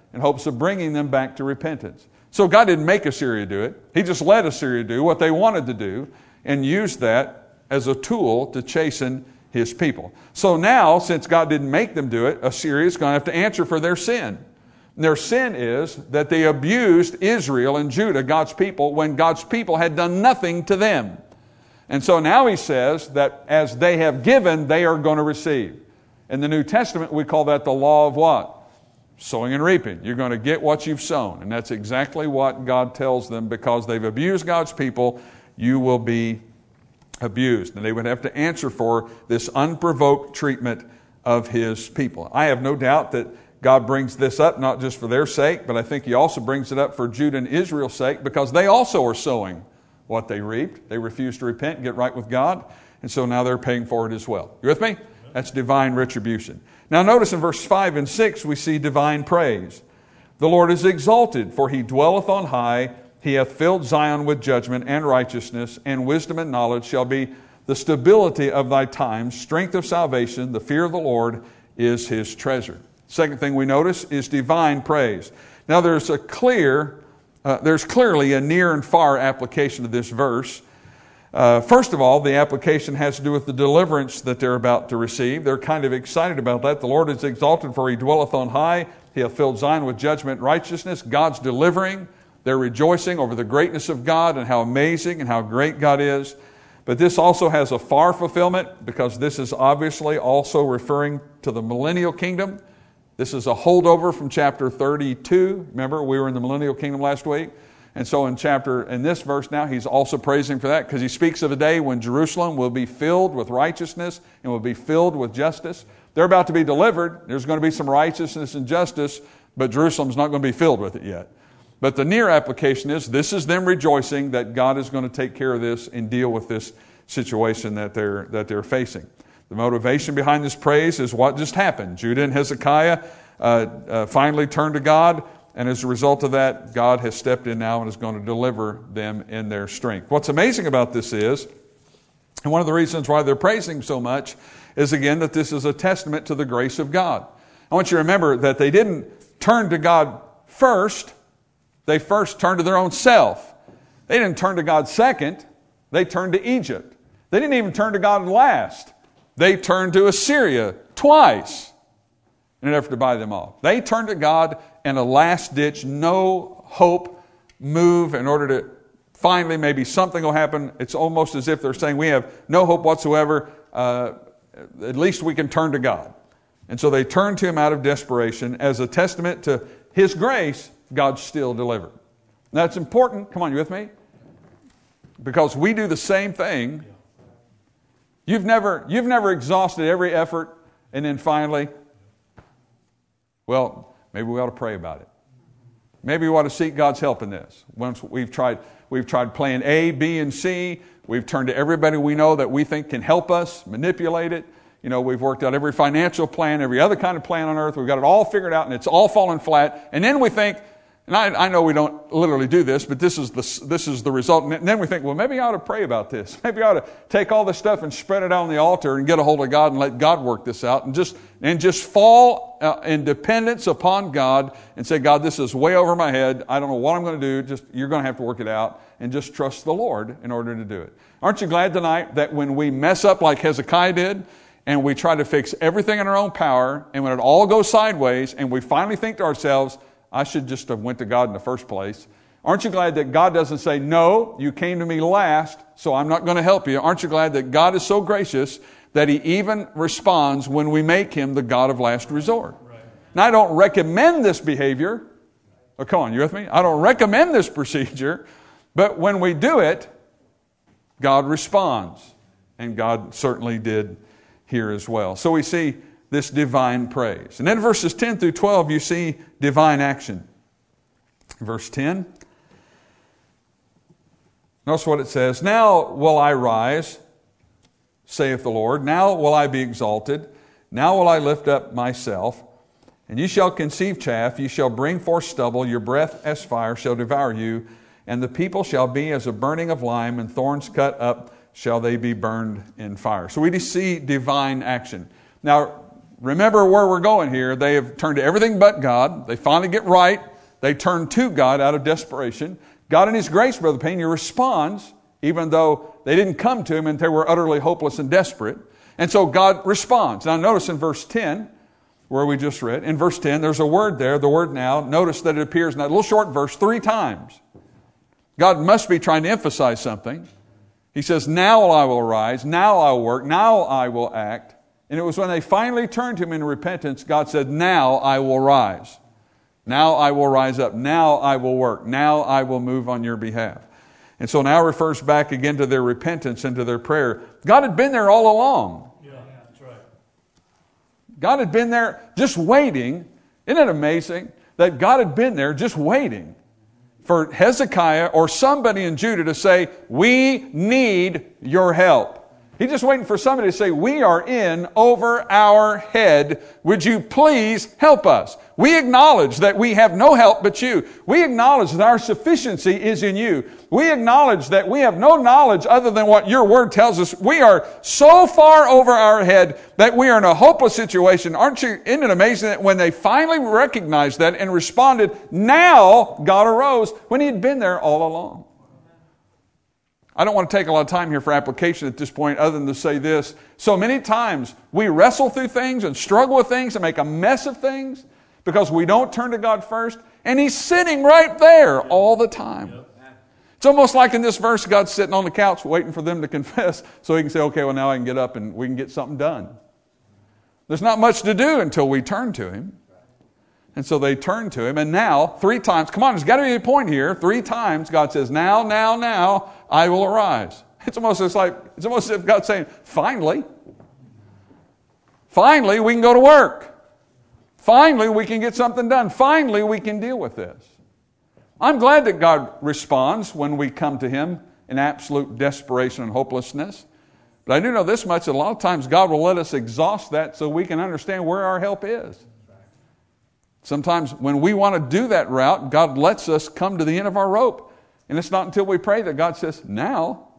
in hopes of bringing them back to repentance. So God didn't make Assyria do it. He just let Assyria do what they wanted to do and used that as a tool to chasten His people. So now, since God didn't make them do it, Assyria is going to have to answer for their sin. And their sin is that they abused Israel and Judah, God's people, when God's people had done nothing to them. And so now He says that as they have given, they are going to receive. In the New Testament, we call that the law of what? Sowing and reaping. You're going to get what you've sown. And that's exactly what God tells them. Because they've abused God's people, you will be abused. And they would have to answer for this unprovoked treatment of His people. I have no doubt that God brings this up not just for their sake, but I think He also brings it up for Judah and Israel's sake, because they also are sowing what they reaped. They refused to repent and get right with God, and so now they're paying for it as well. You with me? That's divine retribution. Now notice in verse five and six we see divine praise. The Lord is exalted, for He dwelleth on high. He hath filled Zion with judgment and righteousness, and wisdom and knowledge shall be the stability of thy times. Strength of salvation, the fear of the Lord is His treasure. Second thing we notice is divine praise. Now there's a clear, uh, there's clearly a near and far application of this verse. Uh, first of all, the application has to do with the deliverance that they're about to receive. They're kind of excited about that. The Lord is exalted, for He dwelleth on high. He hath filled Zion with judgment and righteousness. God's delivering. They're rejoicing over the greatness of God and how amazing and how great God is. But this also has a far fulfillment, because this is obviously also referring to the millennial kingdom. This is a holdover from chapter thirty-two. Remember, we were in the millennial kingdom last week. And so in chapter, in this verse now, He's also praising for that, because He speaks of a day when Jerusalem will be filled with righteousness and will be filled with justice. They're about to be delivered. There's going to be some righteousness and justice, but Jerusalem's not going to be filled with it yet. But the near application is, this is them rejoicing that God is going to take care of this and deal with this situation that they're, that they're facing. The motivation behind this praise is what just happened. Judah and Hezekiah uh, uh, finally turned to God, and as a result of that, God has stepped in now and is going to deliver them in their strength. What's amazing about this is, and one of the reasons why they're praising so much, is again that this is a testament to the grace of God. I want you to remember that they didn't turn to God first. They first turned to their own self. They didn't turn to God second. They turned to Egypt. They didn't even turn to God last. They turned to Assyria twice in an effort to buy them off. They turned to God in a last-ditch, no hope move in order to finally maybe something will happen. It's almost as if they're saying, we have no hope whatsoever. Uh, at least we can turn to God. And so they turned to Him out of desperation. As a testament to His grace, God still delivered. Now it's important. Come on, you with me? Because we do the same thing. You've never, you've never exhausted every effort and then finally, well, maybe we ought to pray about it. Maybe we ought to seek God's help in this. Once we've tried, we've tried plan A, B, and C. We've turned to everybody we know that we think can help us manipulate it. You know, we've worked out every financial plan, every other kind of plan on earth. We've got it all figured out, and it's all fallen flat. And then we think, and I, I know we don't literally do this, but this is the this is the result. And then we think, well, maybe I ought to pray about this. Maybe I ought to take all this stuff and spread it out on the altar and get a hold of God and let God work this out, and just and just fall uh, in dependence upon God and say, God, this is way over my head. I don't know what I'm going to do. Just you're going to have to work it out, and just trust the Lord in order to do it. Aren't you glad tonight that when we mess up like Hezekiah did, and we try to fix everything in our own power, and when it all goes sideways, and we finally think to ourselves, I should just have went to God in the first place. Aren't you glad that God doesn't say, no, you came to me last, so I'm not going to help you? Aren't you glad that God is so gracious that He even responds when we make Him the God of last resort? Right. Now, I don't recommend this behavior. Oh, come on, you with me? I don't recommend this procedure, but when we do it, God responds, and God certainly did here as well. So we see this divine praise. And then verses ten through twelve, you see divine action. Verse ten. Notice what it says. Now will I rise, saith the Lord. Now will I be exalted. Now will I lift up myself. And ye shall conceive chaff. Ye shall bring forth stubble. Your breath as fire shall devour you. And the people shall be as a burning of lime, and thorns cut up shall they be burned in fire. So we see divine action. Now, remember where we're going here. They have turned to everything but God. They finally get right. They turn to God out of desperation. God in His grace, Brother Payne, He responds, even though they didn't come to Him and they were utterly hopeless and desperate. And so God responds. Now notice in verse ten, where we just read, in verse ten, there's a word there, the word now. Notice that it appears in that little short verse three times. God must be trying to emphasize something. He says, now I will arise, now I will work, now I will act. And it was when they finally turned to Him in repentance, God said, now I will rise. Now I will rise up. Now I will work. Now I will move on your behalf. And so now refers back again to their repentance and to their prayer. God had been there all along. Yeah, that's right. God had been there just waiting. Isn't it amazing that God had been there just waiting for Hezekiah or somebody in Judah to say, we need your help. He's just waiting for somebody to say, we are in over our head. Would you please help us? We acknowledge that we have no help but you. We acknowledge that our sufficiency is in you. We acknowledge that we have no knowledge other than what your word tells us. We are so far over our head that we are in a hopeless situation. Aren't you, isn't it amazing that when they finally recognized that and responded, now God arose when He had been there all along? I don't want to take a lot of time here for application at this point other than to say this. So many times we wrestle through things and struggle with things and make a mess of things because we don't turn to God first. And He's sitting right there all the time. It's almost like in this verse, God's sitting on the couch waiting for them to confess so He can say, okay, well now I can get up and we can get something done. There's not much to do until we turn to Him. And so they turn to Him, and now, three times, come on, there's got to be a point here. Three times God says, now, now, now, I will arise. It's almost it's like it's almost as if God's saying, finally, finally we can go to work. Finally we can get something done. Finally we can deal with this. I'm glad that God responds when we come to Him in absolute desperation and hopelessness. But I do know this much, that a lot of times God will let us exhaust that so we can understand where our help is. Sometimes when we want to do that route, God lets us come to the end of our rope. And it's not until we pray that God says, now,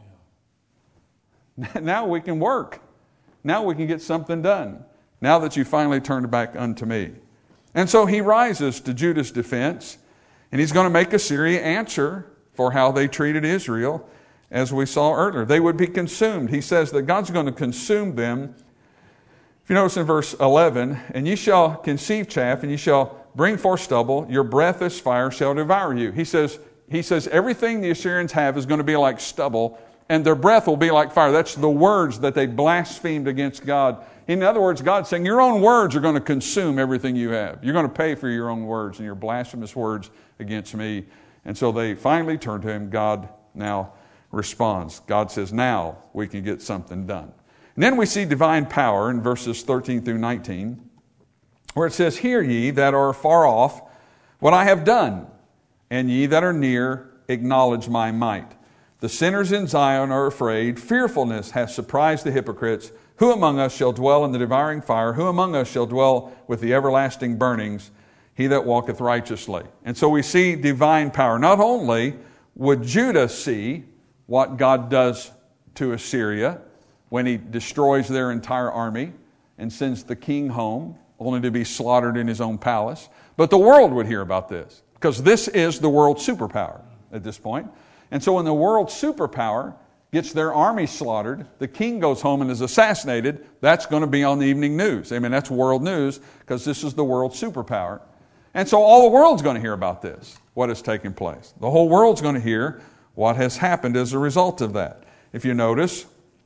now we can work. Now we can get something done. Now that you finally turned back unto me. And so He rises to Judah's defense, and He's going to make Assyria answer for how they treated Israel, as we saw earlier. They would be consumed. He says that God's going to consume them. If you notice in verse eleven, and ye shall conceive chaff, and ye shall bring forth stubble, your breath as fire shall devour you. He says, he says everything the Assyrians have is going to be like stubble, and their breath will be like fire. That's the words that they blasphemed against God. In other words, God's saying, your own words are going to consume everything you have. You're going to pay for your own words and your blasphemous words against me. And so they finally turn to Him. God now responds. God says, now we can get something done. And then we see divine power in verses thirteen through nineteen, where it says, hear ye that are far off what I have done, and ye that are near acknowledge my might. The sinners in Zion are afraid. Fearfulness hath surprised the hypocrites. Who among us shall dwell in the devouring fire? Who among us shall dwell with the everlasting burnings? He that walketh righteously. And so we see divine power. Not only would Judah see what God does to Assyria when He destroys their entire army and sends the king home, only to be slaughtered in his own palace, but the world would hear about this, because this is the world superpower at this point. And so when the world superpower gets their army slaughtered, the king goes home and is assassinated, that's going to be on the evening news. I mean, that's world news, because this is the world superpower. And so all the world's going to hear about this, what has taken place. The whole world's going to hear what has happened as a result of that. If you notice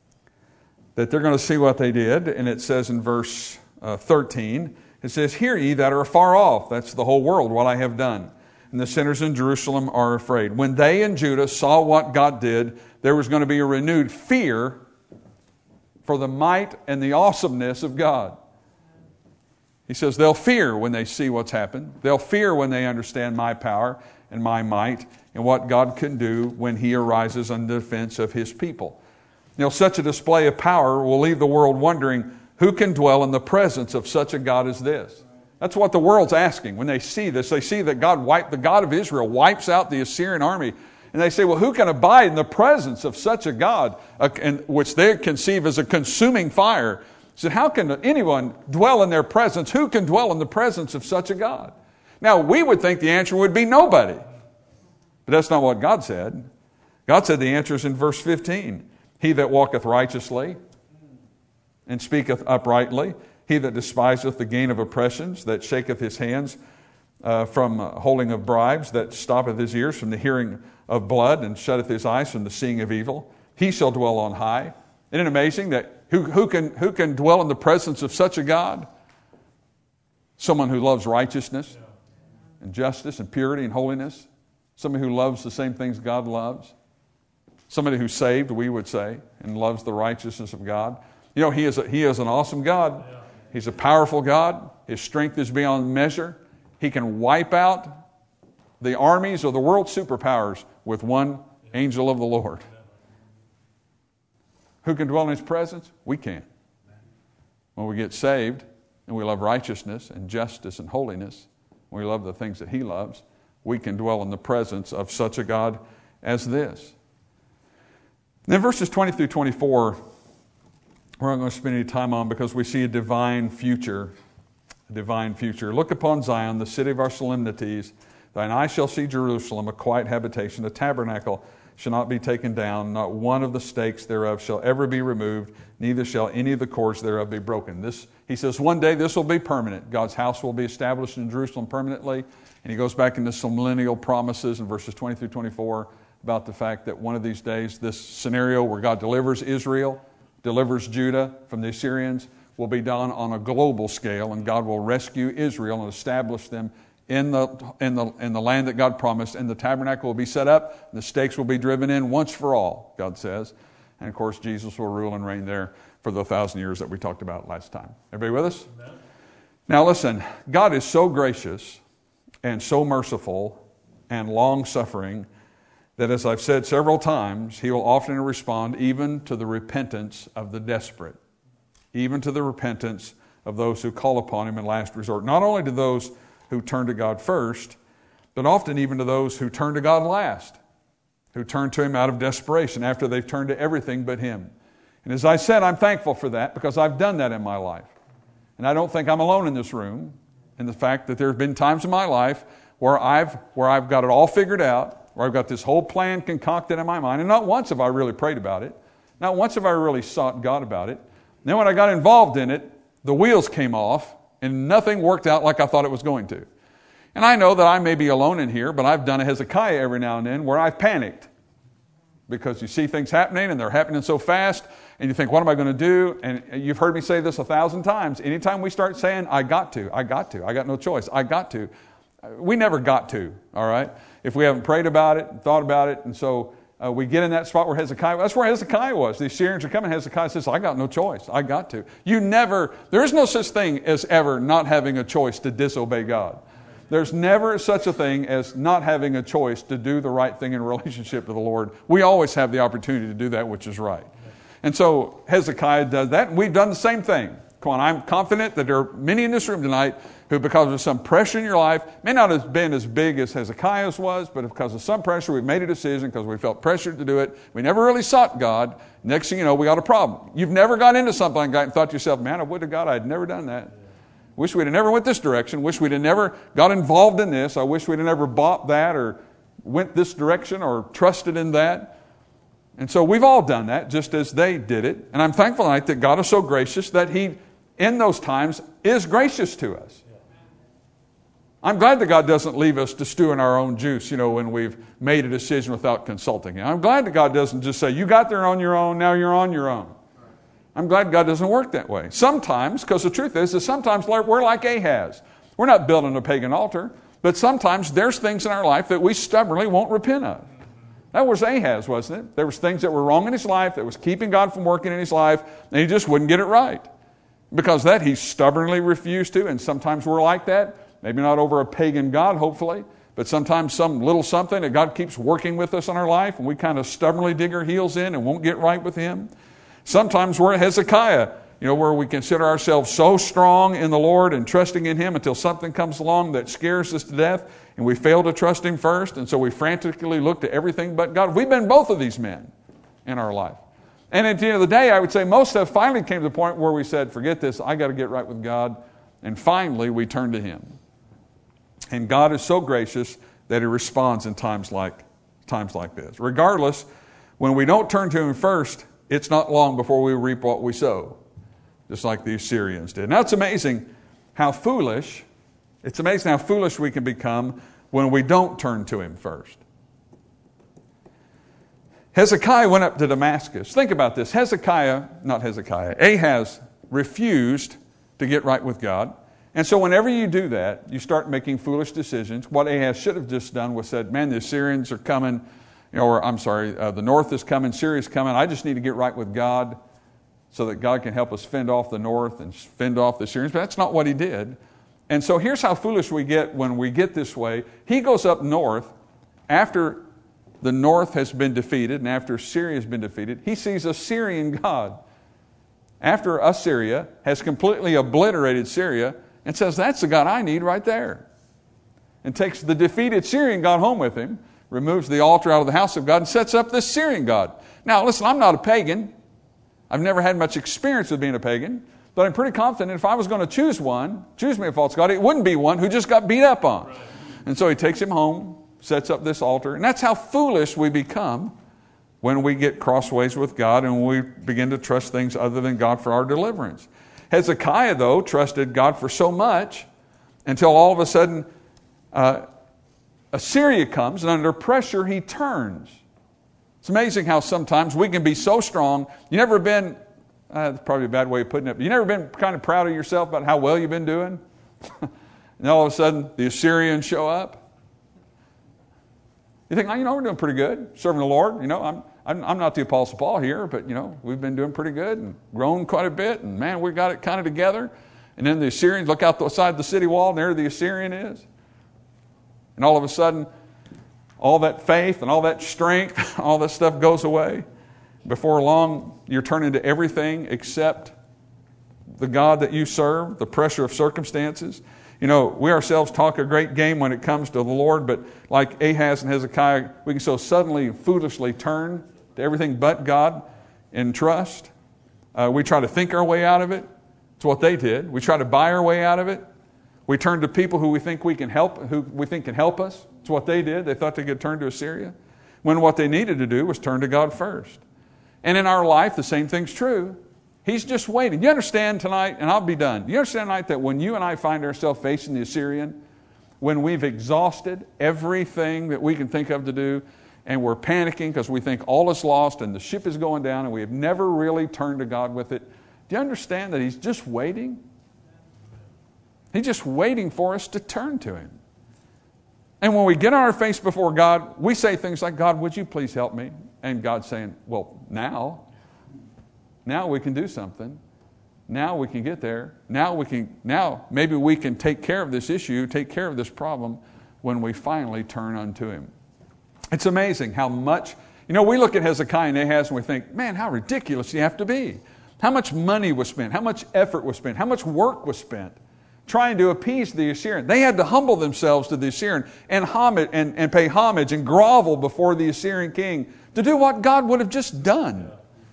that they're going to see what they did, and it says in verse uh, thirteen, it says, hear ye that are afar off, that's the whole world, what I have done. And the sinners in Jerusalem are afraid. When they in Judah saw what God did, there was going to be a renewed fear for the might and the awesomeness of God. He says they'll fear when they see what's happened. They'll fear when they understand my power and my might and what God can do when He arises in the defense of His people. You know, such a display of power will leave the world wondering who can dwell in the presence of such a God as this. That's what the world's asking. When they see this, they see that God wiped, the God of Israel wipes out the Assyrian army. And they say, well, who can abide in the presence of such a God, uh, and, which they conceive as a consuming fire? said, how can anyone dwell in their presence? Who can dwell in the presence of such a God? Now, we would think the answer would be nobody. But that's not what God said. God said the answer is in verse fifteen. He that walketh righteously and speaketh uprightly, he that despiseth the gain of oppressions, that shaketh his hands uh, from holding of bribes, that stoppeth his ears from the hearing of blood, and shutteth his eyes from the seeing of evil, he shall dwell on high. Isn't it amazing that who, who can who can dwell in the presence of such a God? Someone who loves righteousness and justice and purity and holiness. Somebody who loves the same things God loves. Somebody who's saved, we would say, and loves the righteousness of God. You know, he is a, he is an awesome God. He's a powerful God. His strength is beyond measure. He can wipe out the armies of the world superpowers with one angel of the Lord. Who can dwell in His presence? We can. When we get saved and we love righteousness and justice and holiness, when we love the things that He loves, we can dwell in the presence of such a God as this. Then verses twenty through twenty-four, we're not going to spend any time on because we see a divine future. A divine future. Look upon Zion, the city of our solemnities. Thine eye shall see Jerusalem, a quiet habitation. The tabernacle shall not be taken down. Not one of the stakes thereof shall ever be removed. Neither shall any of the cords thereof be broken. This, he says, one day this will be permanent. God's house will be established in Jerusalem permanently. And he goes back into some millennial promises in verses twenty through twenty-four about the fact that one of these days, this scenario where God delivers Israel, delivers Judah from the Assyrians, will be done on a global scale, and God will rescue Israel and establish them in the in the in the land that God promised, and the tabernacle will be set up, and the stakes will be driven in once for all, God says. And of course, Jesus will rule and reign there for the thousand years that we talked about last time. Everybody with us? Amen. Now listen, God is so gracious and so merciful and long-suffering that, as I've said several times, He will often respond even to the repentance of the desperate, even to the repentance of those who call upon Him in last resort. Not only to those who turn to God first, but often even to those who turn to God last, who turn to Him out of desperation after they've turned to everything but Him. And as I said, I'm thankful for that because I've done that in my life. And I don't think I'm alone in this room in the fact that there have been times in my life where I've where I've got it all figured out, where I've got this whole plan concocted in my mind, and not once have I really prayed about it. Not once have I really sought God about it. And then when I got involved in it, the wheels came off, and nothing worked out like I thought it was going to. And I know that I may be alone in here, but I've done a Hezekiah every now and then where I've panicked. Because you see things happening, and they're happening so fast, and you think, what am I going to do? And you've heard me say this a thousand times. Anytime we start saying, I got to, I got to, I got no choice, I got to, we never got to, all right? If we haven't prayed about it, thought about it, and so uh, we get in that spot where Hezekiah, that's where Hezekiah was. The Assyrians are coming, Hezekiah says, I got no choice, I got to. You never, there is no such thing as ever not having a choice to disobey God. There's never such a thing as not having a choice to do the right thing in relationship to the Lord. We always have the opportunity to do that which is right. And so Hezekiah does that, and we've done the same thing. Come on, I'm confident that there are many in this room tonight who, because of some pressure in your life, may not have been as big as Hezekiah's was, but because of some pressure, we've made a decision because we felt pressured to do it. We never really sought God. Next thing you know, we got a problem. You've never got into something like that and thought to yourself, man, I would have God, I had never done that. Wish we'd have never went this direction. Wish we'd have never got involved in this. I wish we'd have never bought that or went this direction or trusted in that. And so we've all done that just as they did it. And I'm thankful tonight that God is so gracious that He, in those times, is gracious to us. I'm glad that God doesn't leave us to stew in our own juice, you know, when we've made a decision without consulting Him. I'm glad that God doesn't just say, you got there on your own, now you're on your own. I'm glad God doesn't work that way. Sometimes, because the truth is that sometimes we're like Ahaz. We're not building a pagan altar, but sometimes there's things in our life that we stubbornly won't repent of. That was Ahaz, wasn't it? There was things that were wrong in his life that was keeping God from working in his life, and he just wouldn't get it right. Because of that, he stubbornly refused to, and sometimes we're like that. Maybe not over a pagan god, hopefully, but sometimes some little something that God keeps working with us in our life, and we kind of stubbornly dig our heels in and won't get right with Him. Sometimes we're Hezekiah, you know, where we consider ourselves so strong in the Lord and trusting in Him until something comes along that scares us to death, and we fail to trust Him first, and so we frantically look to everything but God. We've been both of these men in our life. And at the end of the day, I would say most of us finally came to the point where we said, forget this, I got to get right with God. And finally, we turned to Him. And God is so gracious that He responds in times like, times like this. Regardless, when we don't turn to Him first, it's not long before we reap what we sow, just like the Assyrians did. Now, it's amazing how foolish, it's amazing how foolish we can become when we don't turn to Him first. Hezekiah went up to Damascus. Think about this. Hezekiah, not Hezekiah, Ahaz refused to get right with God. And so whenever you do that, you start making foolish decisions. What Ahaz should have just done was said, man, the Assyrians are coming, you know, or I'm sorry, uh, the north is coming, Syria's coming. I just need to get right with God so that God can help us fend off the north and fend off the Syrians. But that's not what he did. And so here's how foolish we get when we get this way. He goes up north after the north has been defeated and after Syria has been defeated. He sees a Syrian god. After Assyria has completely obliterated Syria and says, that's the God I need right there. And takes the defeated Syrian god home with him, removes the altar out of the house of God and sets up this Syrian god. Now listen, I'm not a pagan. I've never had much experience with being a pagan, but I'm pretty confident if I was going to choose one, choose me a false god, it wouldn't be one who just got beat up on. Right. And so he takes him home, sets up this altar, and that's how foolish we become when we get crossways with God and we begin to trust things other than God for our deliverance. Hezekiah, though, trusted God for so much until all of a sudden uh, Assyria comes, and under pressure he turns. It's amazing how sometimes we can be so strong. You never been, uh, that's probably a bad way of putting it, but you never been kind of proud of yourself about how well you've been doing? And all of a sudden the Assyrians show up. You think, oh, you know, we're doing pretty good, serving the Lord. You know, I'm, I'm, I'm not the Apostle Paul here, but, you know, we've been doing pretty good and grown quite a bit. And, man, we got it kind of together. And then the Assyrians look out the side of the city wall, and there the Assyrian is. And all of a sudden, all that faith and all that strength, all that stuff goes away. Before long, you're turning to everything except the God that you serve, the pressure of circumstances. You know, we ourselves talk a great game when it comes to the Lord, but like Ahaz and Hezekiah, we can so suddenly and foolishly turn to everything but God in trust. Uh, we try to think our way out of it. It's what they did. We try to buy our way out of it. We turn to people who we think we can help, who we think can help us. It's what they did. They thought they could turn to Assyria, when what they needed to do was turn to God first. And in our life, the same thing's true. He's just waiting. You understand tonight, and I'll be done. You understand tonight that when you and I find ourselves facing the Assyrian, when we've exhausted everything that we can think of to do, and we're panicking because we think all is lost and the ship is going down and we have never really turned to God with it, do you understand that He's just waiting? He's just waiting for us to turn to Him. And when we get on our face before God, we say things like, God, would you please help me? And God's saying, well, now, now we can do something. Now we can get there. Now we can, now maybe we can take care of this issue, take care of this problem when we finally turn unto Him. It's amazing how much, you know, we look at Hezekiah and Ahaz and we think, man, how ridiculous do you have to be? How much money was spent? How much effort was spent? How much work was spent trying to appease the Assyrian? They had to humble themselves to the Assyrian and, homage, and, and pay homage and grovel before the Assyrian king to do what God would have just done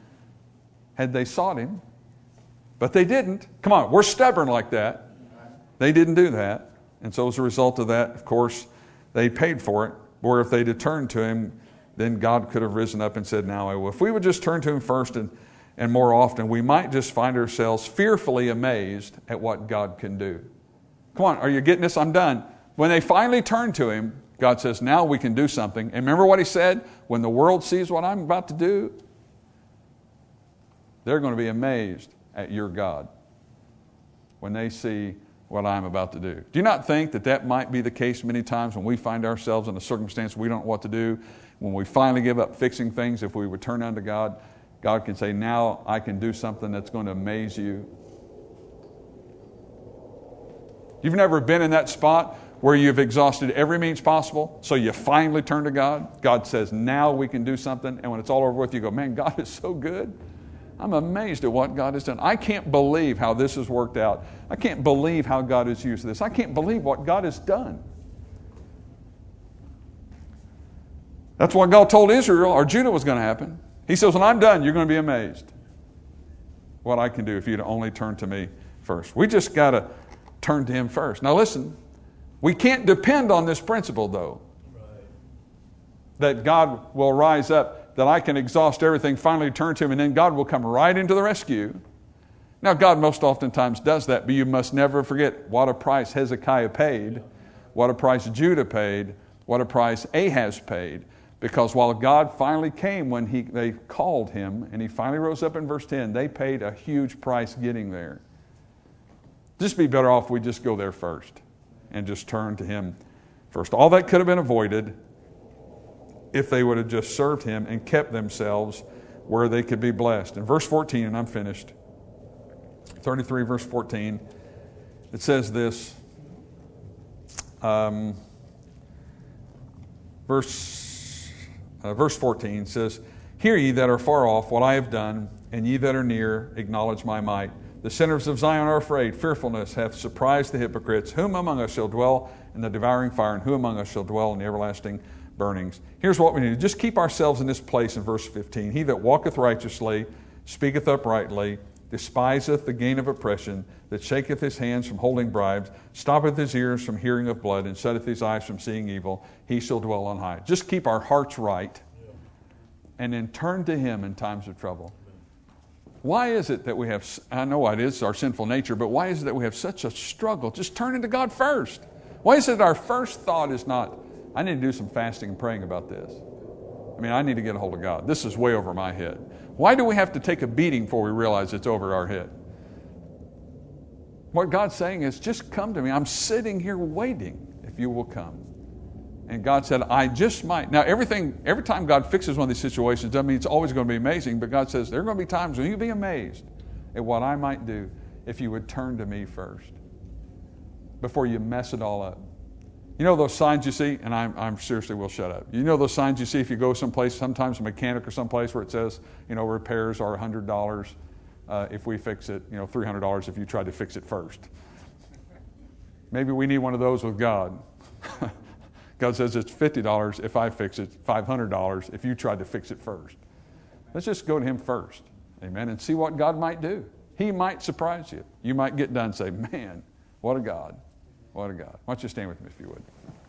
had they sought Him. But they didn't. Come on, we're stubborn like that. They didn't do that. And so as a result of that, of course, they paid for it. Or if they'd have turned to Him, then God could have risen up and said, now I will. If we would just turn to Him first and, and more often, we might just find ourselves fearfully amazed at what God can do. Come on, are you getting this? I'm done. When they finally turn to Him, God says, now we can do something. And remember what He said? When the world sees what I'm about to do, they're going to be amazed at your God when they see what I'm about to do. Do you not think that that might be the case many times when we find ourselves in a circumstance we don't know what to do? When we finally give up fixing things, if we return unto God, God can say, now I can do something that's going to amaze you. You've never been in that spot where you've exhausted every means possible, so you finally turn to God. God says, now we can do something. And when it's all over with, you go, man, God is so good. I'm amazed at what God has done. I can't believe how this has worked out. I can't believe how God has used this. I can't believe what God has done. That's what God told Israel or Judah was going to happen. He says, when I'm done, you're going to be amazed what I can do if you'd only turn to me first. We just got to turn to him first. Now listen, we can't depend on this principle, though. Right. That God will rise up, that I can exhaust everything, finally turn to him, and then God will come right into the rescue. Now, God most oftentimes does that, but you must never forget what a price Hezekiah paid, what a price Judah paid, what a price Ahaz paid. Because while God finally came when he, they called him, and he finally rose up in verse ten, they paid a huge price getting there. Just be better off if we just go there first and just turn to him first. All that could have been avoided if they would have just served him and kept themselves where they could be blessed. In verse fourteen, and I'm finished, thirty-three verse fourteen, it says this, um, verse, uh, verse fourteen says, hear ye that are far off what I have done, and ye that are near acknowledge my might. The sinners of Zion are afraid. Fearfulness hath surprised the hypocrites. Whom among us shall dwell in the devouring fire, and who among us shall dwell in the everlasting burnings? Here's what we need to do. Just keep ourselves in this place in verse fifteen. He that walketh righteously, speaketh uprightly, despiseth the gain of oppression, that shaketh his hands from holding bribes, stoppeth his ears from hearing of blood, and setteth his eyes from seeing evil, he shall dwell on high. Just keep our hearts right, and then turn to him in times of trouble. Why is it that we have, I know it is our sinful nature, but why is it that we have such a struggle? Just turning to God first. Why is it that our first thought is not, I need to do some fasting and praying about this? I mean, I need to get a hold of God. This is way over my head. Why do we have to take a beating before we realize it's over our head? What God's saying is, just come to me. I'm sitting here waiting if you will come. And God said, I just might. Now, everything, every time God fixes one of these situations doesn't mean it's always going to be amazing, but God says, there are going to be times when you'll be amazed at what I might do if you would turn to me first before you mess it all up. You know those signs you see, and I'm, I'm seriously will shut up. You know those signs you see if you go someplace, sometimes a mechanic or someplace where it says, you know, repairs are one hundred dollars uh, if we fix it, you know, three hundred dollars if you try to fix it first. Maybe we need one of those with God. God says it's fifty dollars if I fix it, five hundred dollars if you tried to fix it first. Let's just go to him first, amen, and see what God might do. He might surprise you. You might get done and say, man, what a God, what a God. Why don't you stand with me if you would.